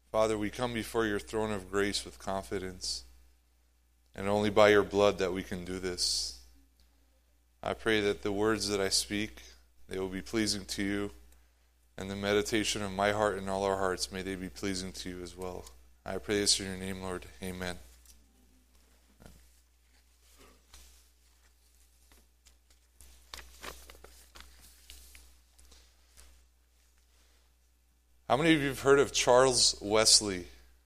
Father, we come before your throne of grace with confidence, and only by your blood that we can do this. I pray that the words that I speak, they will be pleasing to you, and the meditation of my heart and all our hearts, may they be pleasing to you as well. I pray this in your name, Lord. Amen. How many of you have heard of Charles Wesley?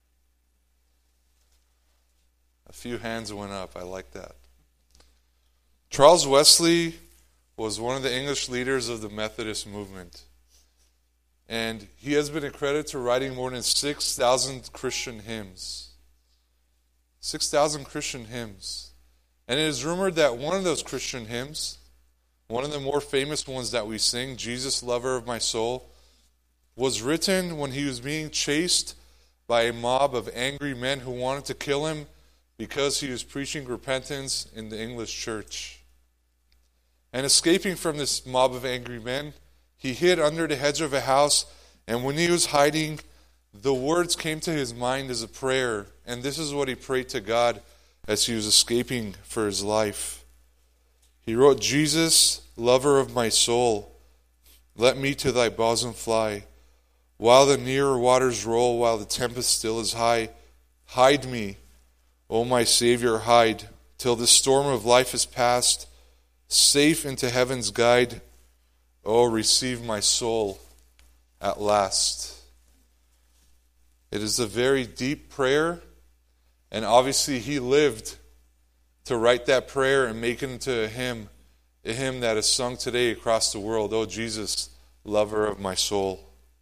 A few hands went up. I like that. Charles Wesley was one of the English leaders of the Methodist movement. And he has been accredited to writing more than 6,000 Christian hymns. 6,000 Christian hymns. And it is rumored that one of those Christian hymns, one of the more famous ones that we sing, Jesus, Lover of My Soul, was written when he was being chased by a mob of angry men who wanted to kill him because he was preaching repentance in the English church. And escaping from this mob of angry men, he hid under the hedge of a house, and when he was hiding, the words came to his mind as a prayer, and this is what he prayed to God as he was escaping for his life. He wrote, Jesus, lover of my soul, let me to thy bosom fly. While the nearer waters roll, while the tempest still is high, hide me, O my Savior, hide, till the storm of life is past, safe into heaven's guide. O receive my soul at last. It is a very deep prayer, and obviously he lived to write that prayer and make it into a hymn that is sung today across the world. O Jesus, lover of my soul.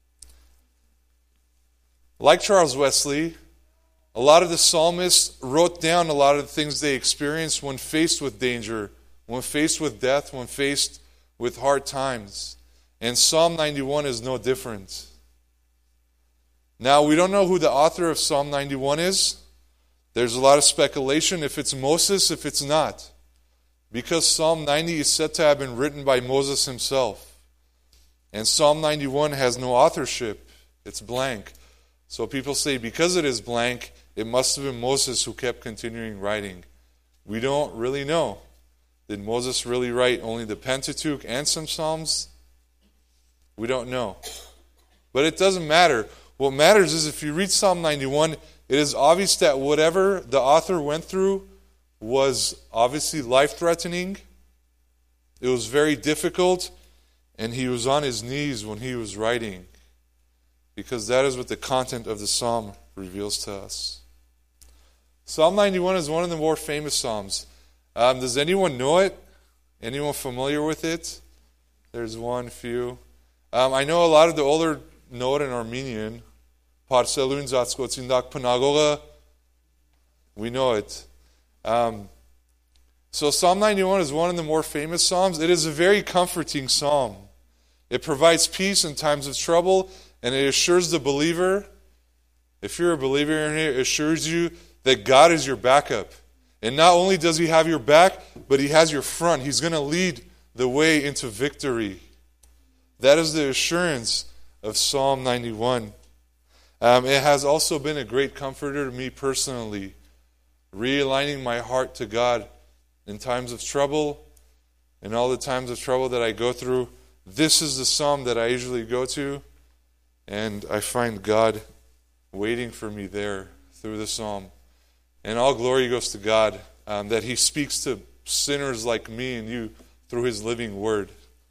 Like Charles Wesley, a lot of the psalmists wrote down a lot of the things they experienced when faced with danger, when faced with death, when faced with hard times. And Psalm 91 is no different. Now, we don't know who the author of Psalm 91 is. There's a lot of speculation if it's Moses, if it's not. Because Psalm 90 is said to have been written by Moses himself. And Psalm 91 has no authorship. It's blank. So people say because it is blank, it must have been Moses who kept continuing writing. We don't really know. Did Moses really write only the Pentateuch and some Psalms? We don't know. But it doesn't matter. What matters is if you read Psalm 91, it is obvious that whatever the author went through was obviously life-threatening. It was very difficult, and he was on his knees when he was writing, because that is what the content of the psalm reveals to us. Psalm 91 is one of the more famous psalms. Does anyone know it? Anyone familiar with it? There's one, few. I know a lot of the older know it in Armenian. Parselun Zatskotsindak Panagoga. We know it. So Psalm 91 is one of the more famous psalms. It is a very comforting psalm. It provides peace in times of trouble, and it assures the believer, if you're a believer in here, it assures you that God is your backup. And not only does he have your back, but he has your front. He's going to lead the way into victory. That is the assurance of Psalm 91. It has also been a great comforter to me personally, realigning my heart to God in times of trouble and all the times of trouble that I go through. This is the psalm that I usually go to, and I find God waiting for me there through the psalm. And all glory goes to God that he speaks to sinners like me and you through his living word.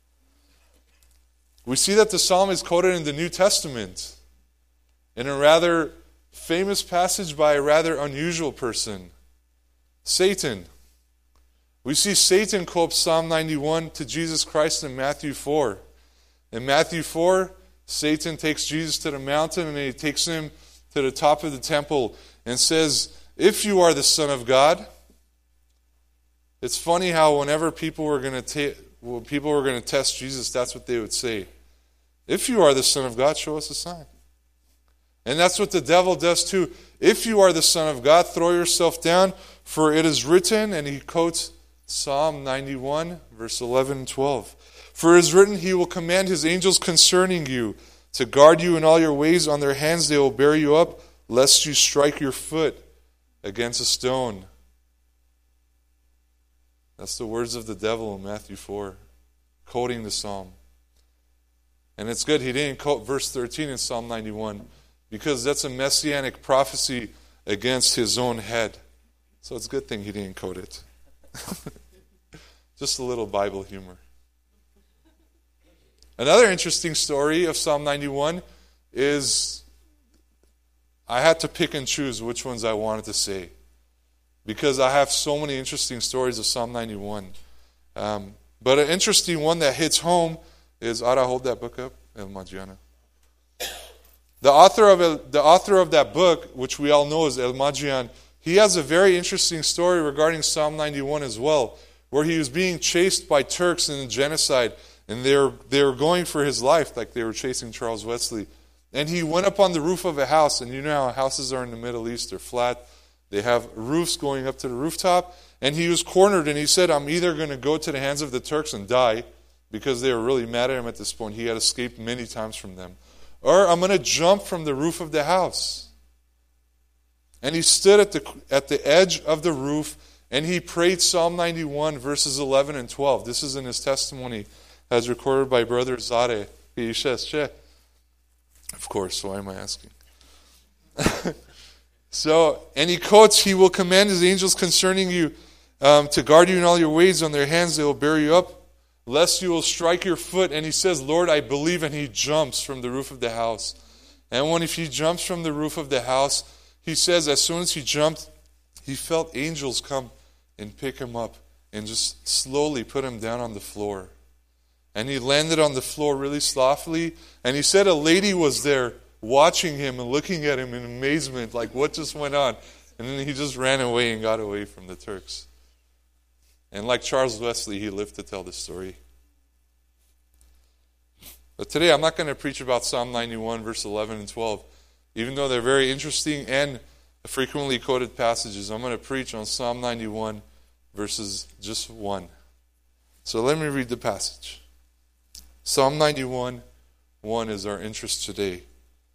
We see that the psalm is quoted in the New Testament in a rather famous passage by a rather unusual person, Satan. We see Satan quote Psalm 91 to Jesus Christ in Matthew 4. In Matthew 4, Satan takes Jesus to the mountain and he takes him to the top of the temple and says, if you are the Son of God. It's funny how whenever people were going to test Jesus, that's what they would say. If you are the Son of God, show us a sign. And that's what the devil does too. If you are the Son of God, throw yourself down, for it is written, and he quotes Psalm 91, verse 11 and 12. For it is written, he will command his angels concerning you, to guard you in all your ways. On their hands they will bear you up, lest you strike your foot against a stone. That's the words of the devil in Matthew 4, quoting the psalm. And it's good he didn't quote verse 13 in Psalm 91, because that's a messianic prophecy against his own head. So it's a good thing he didn't quote it. Just a little Bible humor. Another interesting story of Psalm 91 is I had to pick and choose which ones I wanted to say, because I have so many interesting stories of Psalm 91. But an interesting one that hits home is, Ara, hold that book up, El Magiana. The author of that book, which we all know is El Magian, he has a very interesting story regarding Psalm 91 as well, where he was being chased by Turks in a genocide, and they were going for his life, like they were chasing Charles Wesley. And he went up on the roof of a house, and you know how houses are in the Middle East, they're flat. They have roofs going up to the rooftop, and he was cornered, and he said, I'm either going to go to the hands of the Turks and die, because they were really mad at him at this point. He had escaped many times from them. Or I'm going to jump from the roof of the house. And he stood at the edge of the roof, and he prayed Psalm 91, verses 11 and 12. This is in his testimony, as recorded by Brother Zare. Of course, why am I asking? And he quotes, he will command his angels concerning you to guard you in all your ways. On their hands they will bear you up, lest you will strike your foot. And he says, Lord, I believe, and he jumps from the roof of the house. And if he jumps from the roof of the house, he says as soon as he jumped, he felt angels come and pick him up and just slowly put him down on the floor. And he landed on the floor really softly. And he said a lady was there watching him and looking at him in amazement, like what just went on. And then he just ran away and got away from the Turks. And like Charles Wesley, he lived to tell the story. But today I'm not going to preach about Psalm 91, verse 11 and 12. Even though they're very interesting and frequently quoted passages, I'm going to preach on Psalm 91, verses just 1. So let me read the passage. Psalm 91, 1 is our interest today.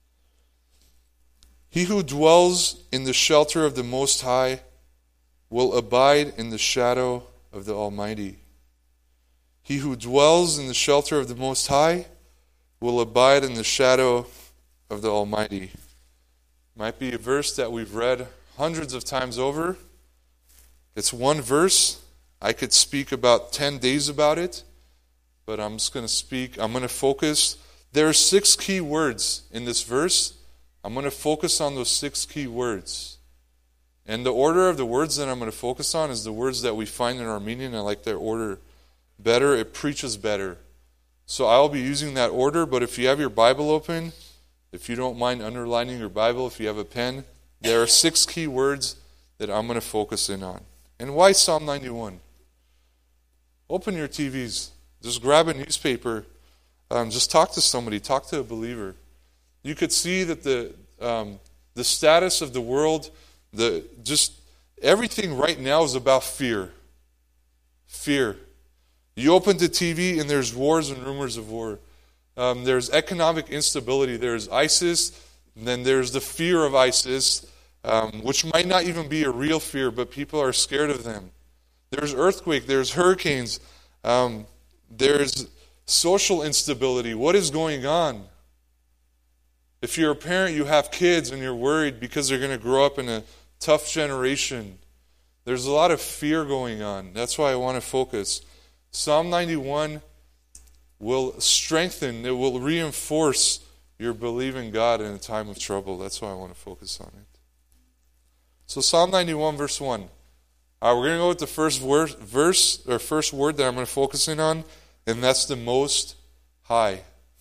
He who dwells in the shelter of the Most High will abide in the shadow of the Almighty. He who dwells in the shelter of the Most High will abide in the shadow of the Almighty. Might be a verse that we've read hundreds of times over. It's one verse. I could speak about 10 days about it, but I'm going to focus. There are 6 key words in this verse. I'm going to focus on those 6 key words. And the order of the words that I'm going to focus on is the words that we find in Armenian. I like that order better. It preaches better. So I'll be using that order, but if you have your Bible open, if you don't mind underlining your Bible, if you have a pen, there are 6 key words that I'm going to focus in on. And why Psalm 91? Open your TVs. Just grab a newspaper. Just talk to somebody. Talk to a believer. You could see that the status of the world, just everything right now is about fear. Fear. You open the TV and there's wars and rumors of war. There's economic instability. There's ISIS. And then there's the fear of ISIS, which might not even be a real fear, but people are scared of them. There's earthquake. There's hurricanes. There's social instability. What is going on? If you're a parent, you have kids and you're worried because they're going to grow up in a tough generation. There's a lot of fear going on. That's why I want to focus. Psalm 91 will strengthen, it will reinforce your belief in God in a time of trouble. That's why I want to focus on it. So Psalm 91, verse 1. We're going to go with the first word that I'm going to focus in on, and that's the Most High.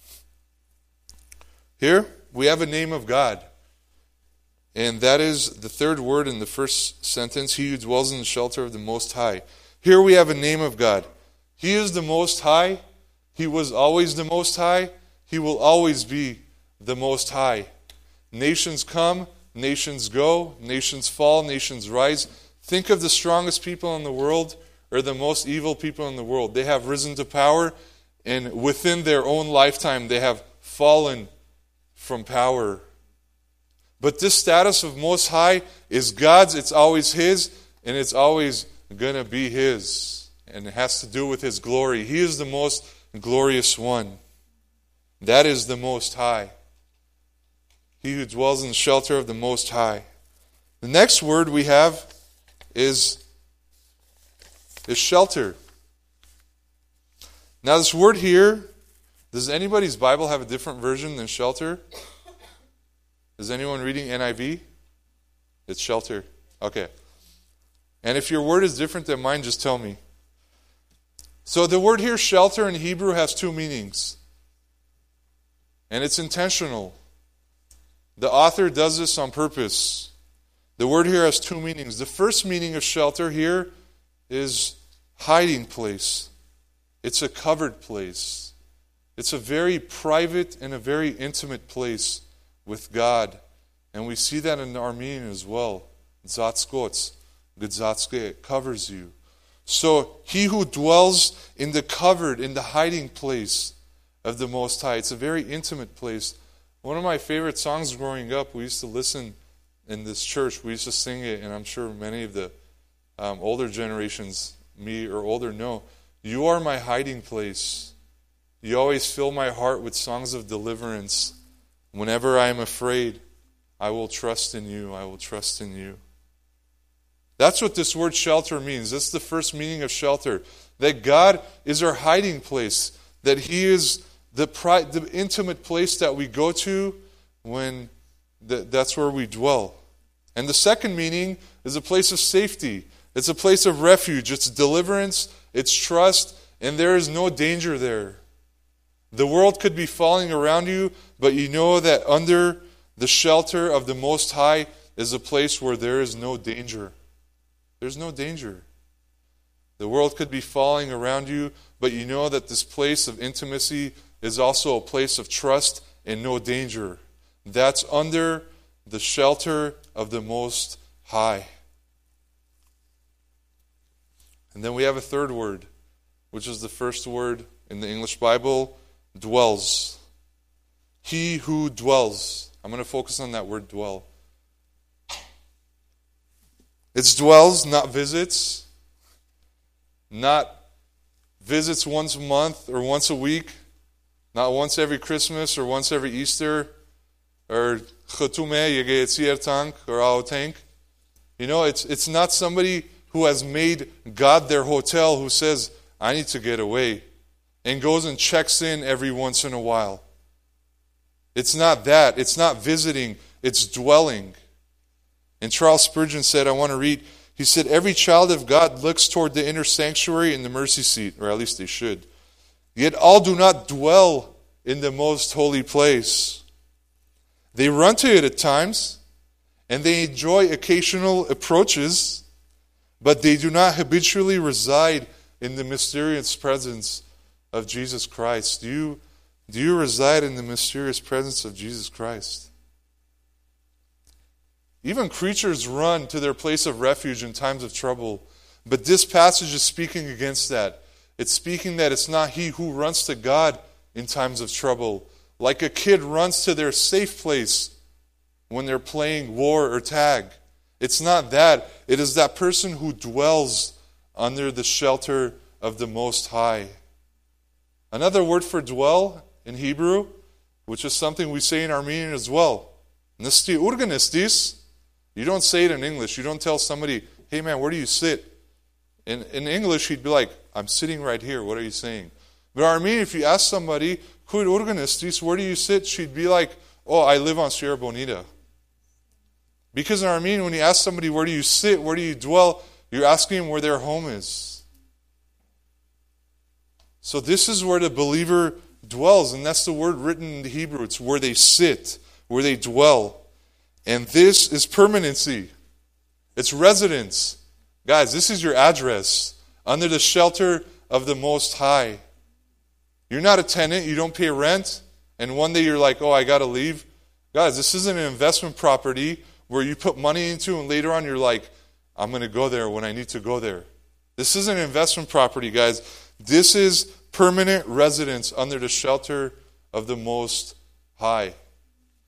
Here, we have a name of God. And that is the third word in the first sentence, he who dwells in the shelter of the Most High. Here we have a name of God. He is the Most High. He was always the Most High. He will always be the Most High. Nations come, nations go, nations fall, nations rise. Think of the strongest people in the world or the most evil people in the world. They have risen to power, and within their own lifetime they have fallen from power. But this status of Most High is God's, it's always His, and it's always going to be His. And it has to do with His glory. He is the most glorious one. That is the Most High. He who dwells in the shelter of the Most High. The next word we have is shelter. Now this word here, does anybody's Bible have a different version than shelter? Is anyone reading NIV? It's shelter. Okay. And if your word is different than mine, just tell me. So the word here, shelter, in Hebrew has two meanings. And it's intentional. The author does this on purpose. The word here has two meanings. The first meaning of shelter here is hiding place. It's a covered place. It's a very private and a very intimate place with God. And we see that in the Armenian as well. Zatskots, Gdzatske, covers you. So he who dwells in the covered, in the hiding place of the Most High. It's a very intimate place. One of my favorite songs growing up, we used to listen in this church. We used to sing it, and I'm sure many of the older generations, me or older, know. You are my hiding place. You always fill my heart with songs of deliverance. Whenever I am afraid, I will trust in you. I will trust in you. That's what this word shelter means. That's the first meaning of shelter. That God is our hiding place. That He is the intimate place that we go to when that's where we dwell. And the second meaning is a place of safety. It's a place of refuge. It's deliverance. It's trust. And there is no danger there. The world could be falling around you, but you know that under the shelter of the Most High is a place where there is no danger. There's no danger. The world could be falling around you, but you know that this place of intimacy is also a place of trust and no danger. That's under the shelter of the Most High. And then we have a third word, which is the first word in the English Bible, dwells. He who dwells. I'm going to focus on that word dwell. It's dwells, not visits. Not visits once a month or once a week. Not once every Christmas or once every Easter. Or Chetume, Yegeitzir Tank or Ao Tank. You know, it's not somebody who has made God their hotel who says, I need to get away. And goes and checks in every once in a while. It's not that. It's not visiting. It's dwelling. And Charles Spurgeon said, I want to read, he said, every child of God looks toward the inner sanctuary and the mercy seat, or at least they should. Yet all do not dwell in the most holy place. They run to it at times, and they enjoy occasional approaches, but they do not habitually reside in the mysterious presence of Jesus Christ. Do you reside in the mysterious presence of Jesus Christ? Even creatures run to their place of refuge in times of trouble. But this passage is speaking against that. It's speaking that it's not he who runs to God in times of trouble. Like a kid runs to their safe place when they're playing war or tag. It's not that. It is that person who dwells under the shelter of the Most High. Another word for dwell in Hebrew, which is something we say in Armenian as well. Nisti urganistis. You don't say it in English. You don't tell somebody, hey man, where do you sit? In English, he'd be like, I'm sitting right here. What are you saying? But Armenian, if you ask somebody, where do you sit? She'd be like, oh, I live on Sierra Bonita. Because in Armenian, when you ask somebody, where do you sit? Where do you dwell? You're asking them where their home is. So this is where the believer dwells. And that's the word written in the Hebrew. It's where they sit, where they dwell. And this is permanency. It's residence. Guys, this is your address under the shelter of the Most High. You're not a tenant. You don't pay rent. And one day you're like, oh, I got to leave. Guys, this isn't an investment property where you put money into and later on you're like, I'm going to go there when I need to go there. This isn't an investment property, guys. This is permanent residence under the shelter of the Most High.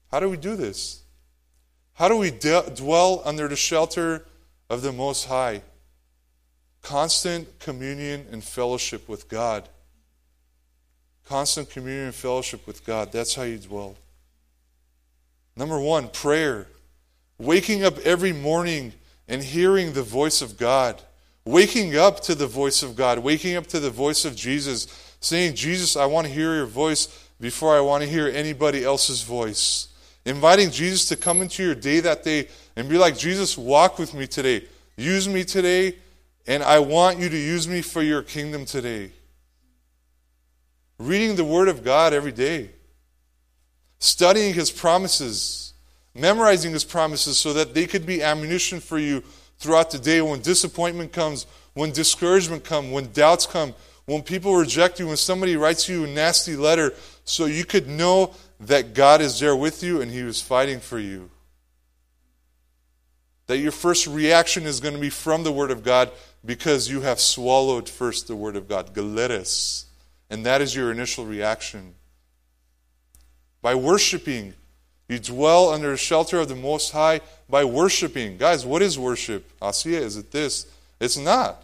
How do we do this? How do we dwell under the shelter of the Most High? Constant communion and fellowship with God. Constant communion and fellowship with God. That's how you dwell. Number 1, prayer. Waking up every morning and hearing the voice of God. Waking up to the voice of God. Waking up to the voice of Jesus. Saying, Jesus, I want to hear your voice before I want to hear anybody else's voice. Inviting Jesus to come into your day that day and be like, Jesus, walk with me today. Use me today, and I want you to use me for your kingdom today. Reading the Word of God every day. Studying His promises. Memorizing His promises so that they could be ammunition for you throughout the day when disappointment comes, when discouragement comes, when doubts come, when people reject you, when somebody writes you a nasty letter, so you could know that God is there with you and He was fighting for you. That your first reaction is going to be from the Word of God because you have swallowed first the Word of God, galeres. And that is your initial reaction. By worshiping, you dwell under the shelter of the Most High by worshiping. Guys, what is worship? Asiya, is it this? It's not.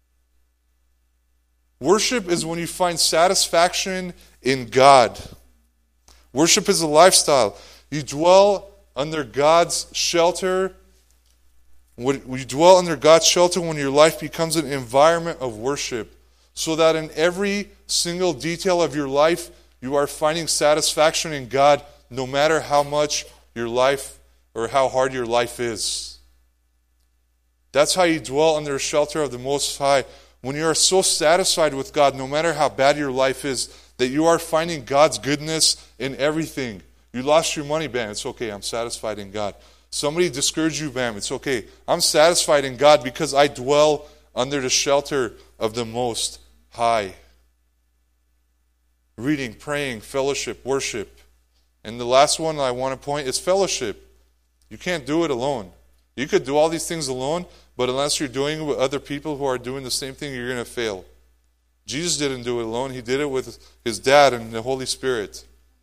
Worship is when you find satisfaction in God. Worship is a lifestyle. You dwell under God's shelter. You dwell under God's shelter when your life becomes an environment of worship. So that in every single detail of your life, you are finding satisfaction in God, no matter how much your life or how hard your life is. That's how you dwell under the shelter of the Most High. When you are so satisfied with God, no matter how bad your life is, that you are finding God's goodness in everything. You lost your money, bam, it's okay, I'm satisfied in God. Somebody discouraged you, bam, it's okay. I'm satisfied in God because I dwell under the shelter of the Most High. Reading, praying, fellowship, worship. And the last one I want to point is fellowship. You can't do it alone. You could do all these things alone, but unless you're doing it with other people who are doing the same thing, you're going to fail. Jesus didn't do it alone. He did it with His dad and the Holy Spirit.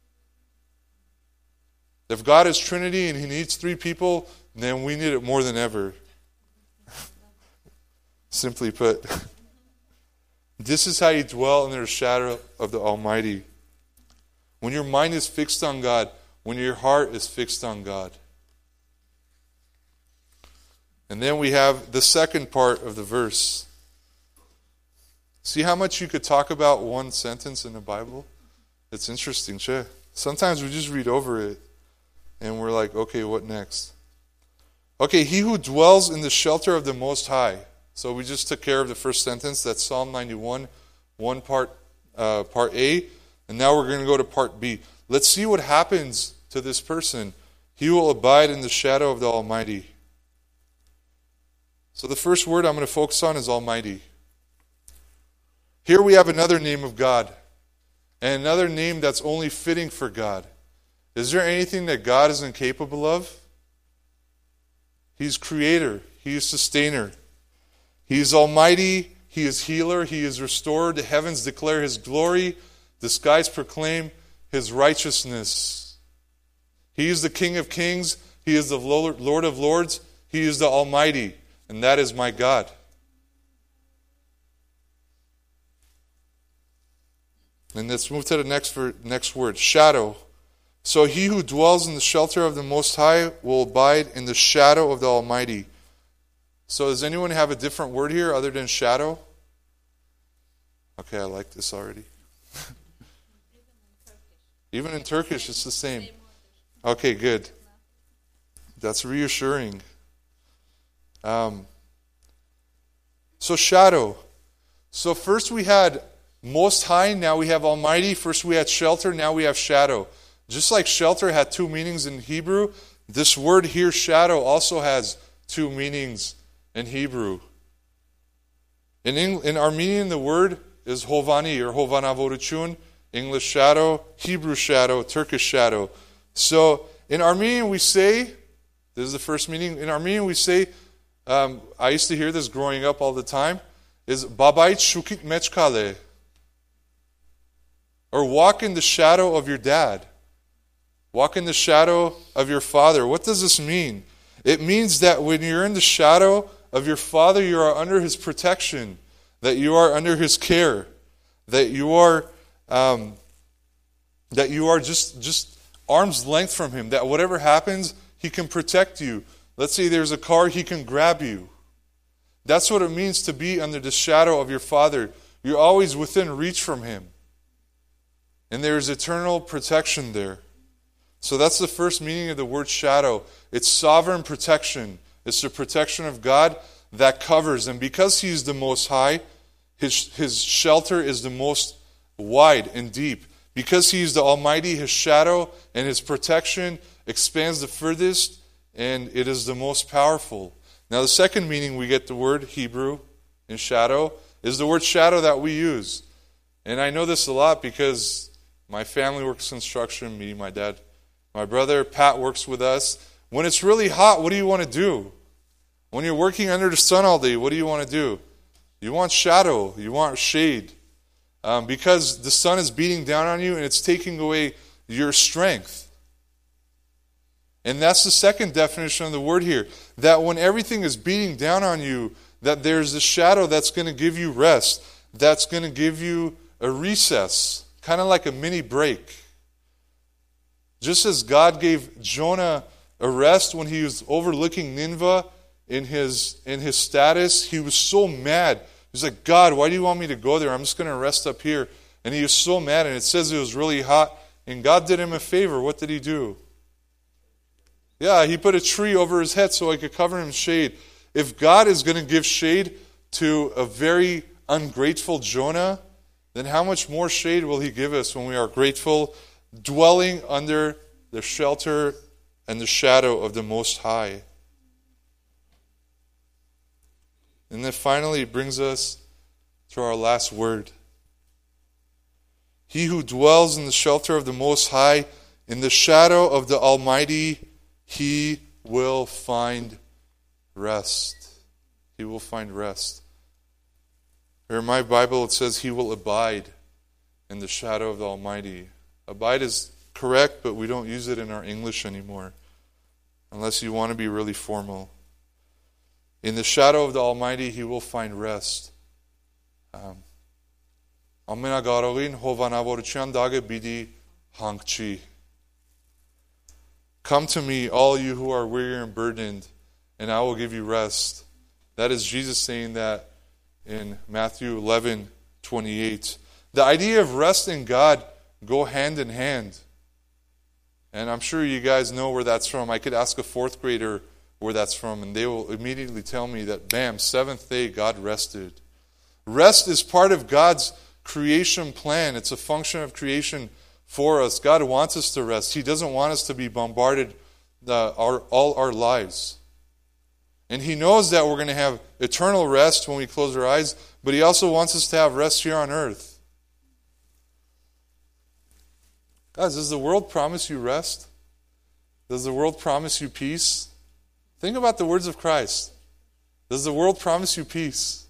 If God is Trinity and He needs 3 people, then we need it more than ever. Simply put. This is how you dwell under the shadow of the Almighty. When your mind is fixed on God, when your heart is fixed on God. And then we have the second part of the verse. See how much you could talk about one sentence in the Bible? It's interesting, che. Sometimes we just read over it and we're like, okay, what next? Okay, he who dwells in the shelter of the Most High. So we just took care of the first sentence. That's Psalm 91, part A. And now we're going to go to part B. Let's see what happens to this person. He will abide in the shadow of the Almighty. So the first word I'm going to focus on is Almighty. Here we have another name of God. And another name that's only fitting for God. Is there anything that God is incapable of? He's creator. He is sustainer. He is almighty. He is healer. He is restorer. The heavens declare His glory. The skies proclaim His righteousness. He is the King of kings. He is the Lord of lords. He is the Almighty. And that is my God. And let's move to the next word. Shadow. So he who dwells in the shelter of the Most High will abide in the shadow of the Almighty. So does anyone have a different word here other than shadow? Okay, I like this already. Even in Turkish, it's the same. Okay, good. That's reassuring. So shadow. So first we had Most High, now we have Almighty. First we had shelter, now we have shadow. Just like shelter had 2 meanings in Hebrew, this word here, shadow, also has 2 meanings in Hebrew. In Armenian, the word is hovani or hovanavorutchun, English shadow, Hebrew shadow, Turkish shadow. So in Armenian we say, this is the first meaning, in Armenian we say, I used to hear this growing up all the time, is babait shukit mechkale, or walk in the shadow of your dad. Walk in the shadow of your Father. What does this mean? It means that when you're in the shadow of your Father, you are under His protection, that you are under His care, that you are just arm's length from Him, that whatever happens, He can protect you. Let's say there's a car, He can grab you. That's what it means to be under the shadow of your Father. You're always within reach from Him. And there is eternal protection there. So that's the first meaning of the word shadow. It's sovereign protection. It's the protection of God that covers. And because He is the Most High, His shelter is the most wide and deep. Because He is the Almighty, His shadow and His protection expands the furthest, and it is the most powerful. Now the second meaning we get the word Hebrew in shadow is the word shadow that we use. And I know this a lot because my family works construction, me, my dad. My brother Pat works with us. When it's really hot, what do you want to do? When you're working under the sun all day, what do you want to do? You want shadow. You want shade. Because the sun is beating down on you and it's taking away your strength. And that's the second definition of the word here. That when everything is beating down on you, that there's a shadow that's going to give you rest. That's going to give you a recess. Kind of like a mini break. Just as God gave Jonah a rest when he was overlooking Nineveh in his status, he was so mad. He's like, God, why do you want me to go there? I'm just going to rest up here. And he was so mad, and it says it was really hot. And God did him a favor. What did He do? Yeah, He put a tree over his head so He could cover him in shade. If God is going to give shade to a very ungrateful Jonah, then how much more shade will He give us when we are grateful, dwelling under the shelter and the shadow of the Most High? And then finally it brings us to our last word. He who dwells in the shelter of the Most High, in the shadow of the Almighty, he will find rest. He will find rest. Or in my Bible it says he will abide in the shadow of the Almighty. Abide is correct, but we don't use it in our English anymore. Unless you want to be really formal. In the shadow of the Almighty, he will find rest. Ամենագարողին հովանավորության դագը պիտի հանգչի. Come to me, all you who are weary and burdened, and I will give you rest. That is Jesus saying that in Matthew 11:28. The idea of rest in God go hand in hand. And I'm sure you guys know where that's from. I could ask a fourth grader where that's from, and they will immediately tell me that, bam, seventh day, God rested. Rest is part of God's creation plan. It's a function of creation for us. God wants us to rest. He doesn't want us to be bombarded all our lives. And He knows that we're going to have eternal rest when we close our eyes, but He also wants us to have rest here on earth. Guys, does the world promise you rest? Does the world promise you peace? Think about the words of Christ. Does the world promise you peace?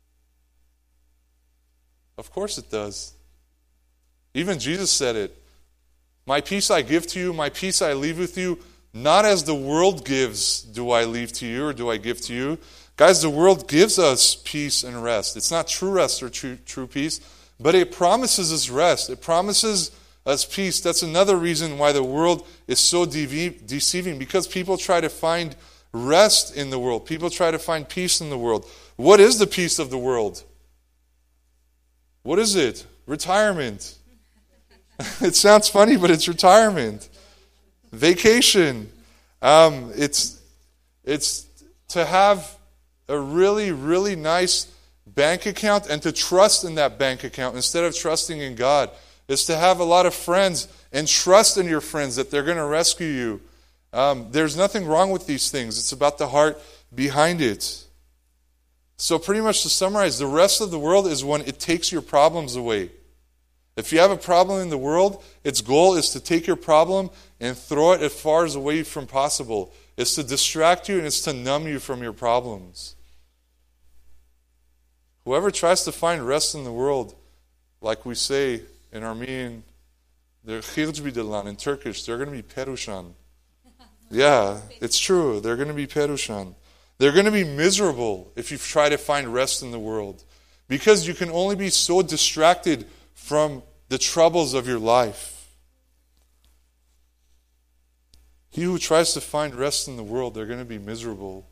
Of course it does. Even Jesus said it. My peace I give to you, my peace I leave with you. Not as the world gives do I leave to you or do I give to you. Guys, the world gives us peace and rest. It's not true rest or true peace, but it promises us rest. It promises us peace. That's another reason why the world is so deceiving, because people try to find rest in the world. People try to find peace in the world. What is the peace of the world? What is it? Retirement. It sounds funny, but it's retirement. Vacation. It's to have a really, really nice bank account and to trust in that bank account instead of trusting in God. It's to have a lot of friends and trust in your friends that they're going to rescue you. There's nothing wrong with these things. It's about the heart behind it. So pretty much to summarize, the rest of the world is when it takes your problems away. If you have a problem in the world, its goal is to take your problem and throw it as far as away from possible. It's to distract you and it's to numb you from your problems. Whoever tries to find rest in the world, like we say in Armenian, They're khilj in Turkish. They're going to be perushan. Yeah, it's true. They're going to be perushan. They're going to be miserable if you try to find rest in the world, because you can only be so distracted from the troubles of your life. He who tries to find rest in the world, they're going to be miserable.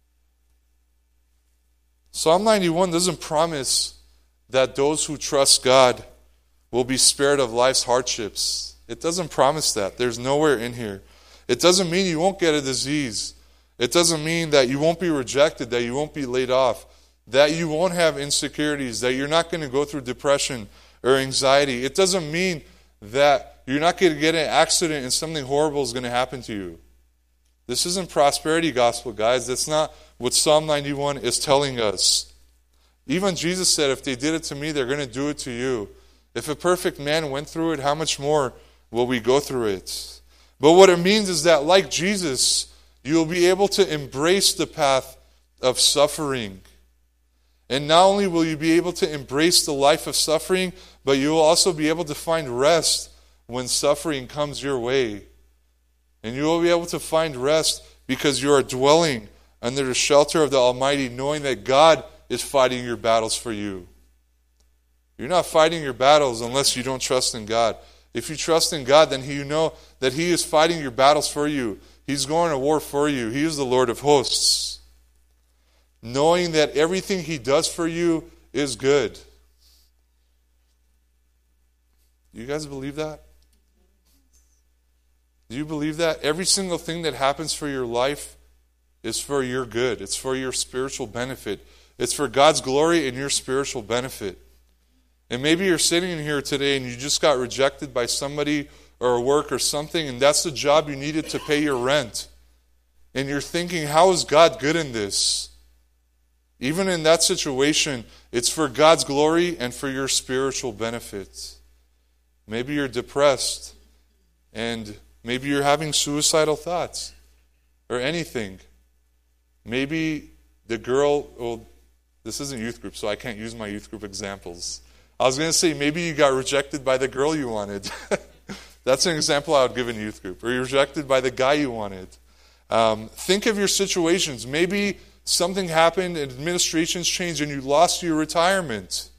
Psalm 91 doesn't promise that those who trust God will be spared of life's hardships. It doesn't promise that. There's nowhere in here. It doesn't mean you won't get a disease. It doesn't mean that you won't be rejected, that you won't be laid off, that you won't have insecurities, that you're not going to go through depression or anxiety. It doesn't mean that you're not going to get in an accident and something horrible is going to happen to you. This isn't prosperity gospel, guys. That's not what Psalm 91 is telling us. Even Jesus said, if they did it to me, they're going to do it to you. If a perfect man went through it, how much more will we go through it? But what it means is that, like Jesus, you'll be able to embrace the path of suffering. And not only will you be able to embrace the life of suffering, but you will also be able to find rest when suffering comes your way. And you will be able to find rest because you are dwelling under the shelter of the Almighty, knowing that God is fighting your battles for you. You're not fighting your battles unless you don't trust in God. If you trust in God, then you know that He is fighting your battles for you. He's going to war for you. He is the Lord of hosts. Knowing that everything He does for you is good. Do you guys believe that? Do you believe that? Every single thing that happens for your life is for your good. It's for your spiritual benefit. It's for God's glory and your spiritual benefit. And maybe you're sitting in here today and you just got rejected by somebody or a work or something, and that's the job you needed to pay your rent. And you're thinking, how is God good in this? Even in that situation, it's for God's glory and for your spiritual benefit. Maybe you're depressed and maybe you're having suicidal thoughts or anything. Maybe the girl, well, this isn't youth group, so I can't use my youth group examples. I was going to say, maybe you got rejected by the girl you wanted. That's an example I would give in youth group. Or you're rejected by the guy you wanted. Think of your situations. Maybe something happened and administrations changed and you lost your retirement.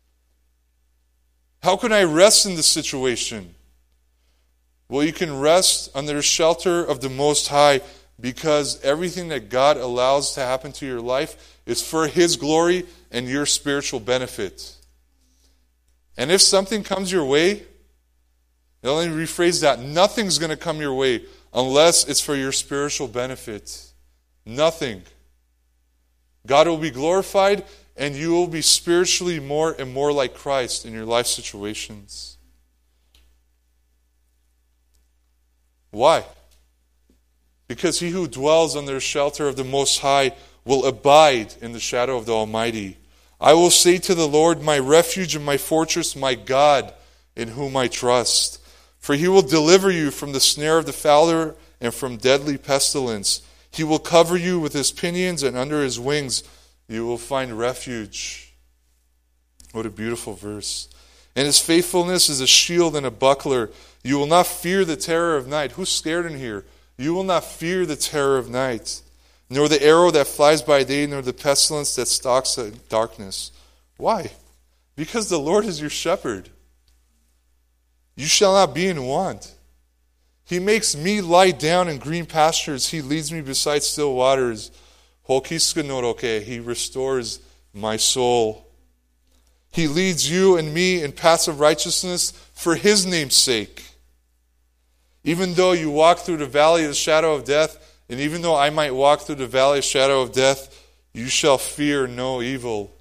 How can I rest in this situation? Well, you can rest under the shelter of the Most High, because everything that God allows to happen to your life is for His glory and your spiritual benefit. And if something comes your way, let me rephrase that. Nothing's going to come your way unless it's for your spiritual benefit. Nothing. God will be glorified and you will be spiritually more and more like Christ in your life situations. Why? Because he who dwells under the shelter of the Most High will abide in the shadow of the Almighty. I will say to the Lord, my refuge and my fortress, my God, in whom I trust. For He will deliver you from the snare of the fowler and from deadly pestilence. He will cover you with His pinions, and under His wings you will find refuge. What a beautiful verse. And His faithfulness is a shield and a buckler. You will not fear the terror of night. Who's scared in here? You will not fear the terror of night, nor the arrow that flies by day, nor the pestilence that stalks in darkness. Why? Because the Lord is your shepherd. You shall not be in want. He makes me lie down in green pastures. He leads me beside still waters. He restores my soul. He leads you and me in paths of righteousness for His name's sake. Even though you walk through the valley of the shadow of death, and even though I might walk through the valley of shadow of death, you shall fear no evil.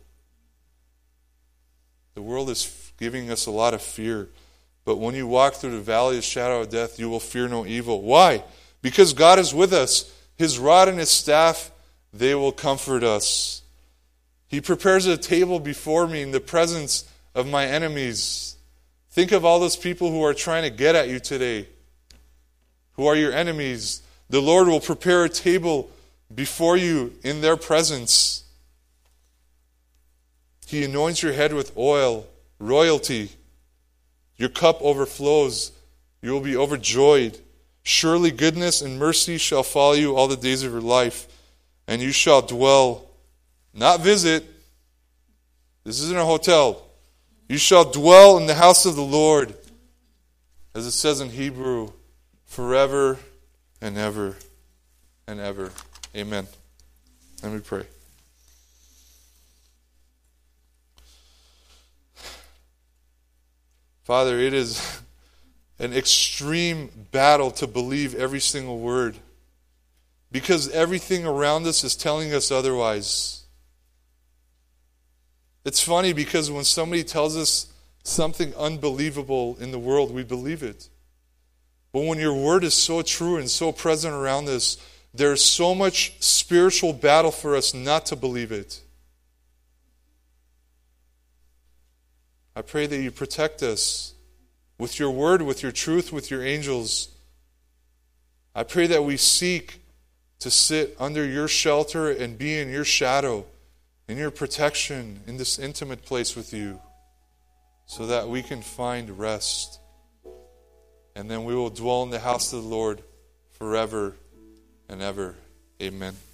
The world is giving us a lot of fear. But when you walk through the valley of shadow of death, you will fear no evil. Why? Because God is with us. His rod and His staff, they will comfort us. He prepares a table before me in the presence of my enemies. Think of all those people who are trying to get at you today, who are your enemies. The Lord will prepare a table before you in their presence. He anoints your head with oil, royalty. Your cup overflows. You will be overjoyed. Surely goodness and mercy shall follow you all the days of your life, and you shall dwell, not visit. This isn't a hotel. You shall dwell in the house of the Lord, as it says in Hebrew, forever and ever and ever. Amen. Let me pray. Father, it is an extreme battle to believe every single word, because everything around us is telling us otherwise. It's funny because when somebody tells us something unbelievable in the world, we believe it. But when your word is so true and so present around us, there's so much spiritual battle for us not to believe it. I pray that you protect us with your word, with your truth, with your angels. I pray that we seek to sit under your shelter and be in your shadow, in your protection, in this intimate place with you, so that we can find rest. And then we will dwell in the house of the Lord forever and ever. Amen.